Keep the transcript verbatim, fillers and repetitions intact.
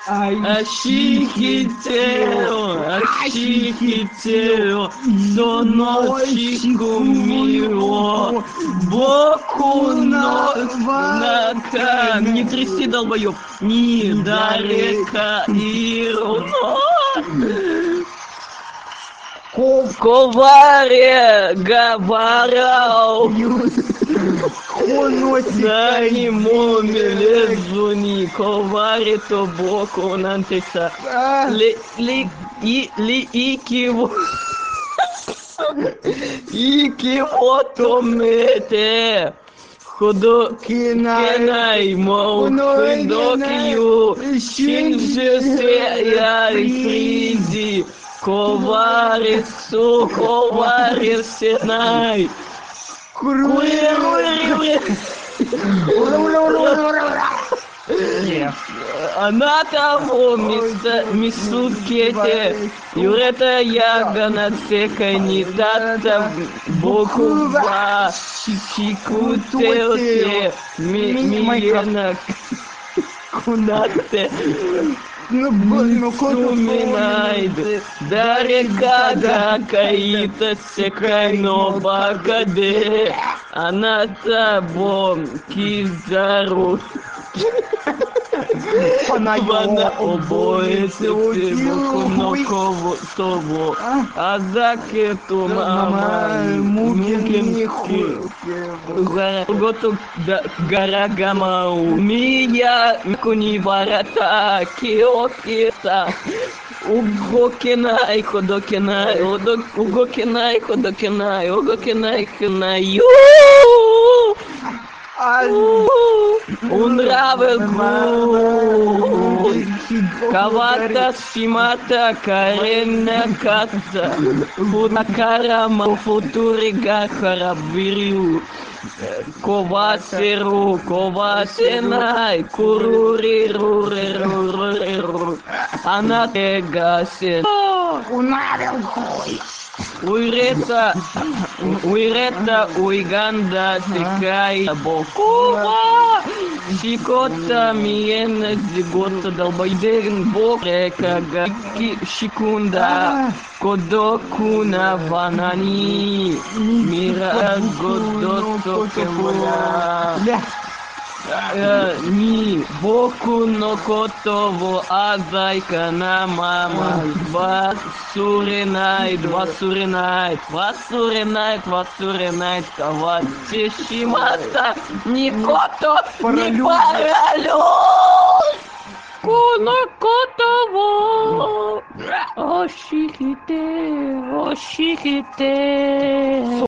Ashikitero, ashikitero, sonosiku miro, боку ната. Не тряси, долбоёб, ни дарека ируно. Коваре говорал. Да ему мелезуни, коваре то боку нантеса. Ли ли и ли икиво. Икиво томете. Ходо кинай мол ходокию. Шинжесе я фризи. Коваре су коваре сенай. Она того мисукете юрета ягана цеканитата бокува чикутеоте милена кунате. Ну, суминайд, дарека да каита секайно багаде, она табом кизару. Вана обоє сибокуноково того, а закету мама мукенки. Гото гарагамау, мия куни варата киокита. Угокенай ходокенай, угокенай ходокенай, угокенай хенай. Унравел гу Кавата симата карена ката Фунакарама футури гахарабирю Ковасеру, ковасенай, курури рури рури рури Анатегасен Унравел гу Уйрета, уйрета, уйганда, секай, бокова, шикота, миена, зигота, долбайдерн, бокрека, гаки, шикунда, кодокуна, ванани, мира, годото, кемона. Ни боку но котово азайка на мама два суренайт два суренайт два суренайт два суренайт кава чешимата ни кото ни паралюс куно котово ошихите ошихите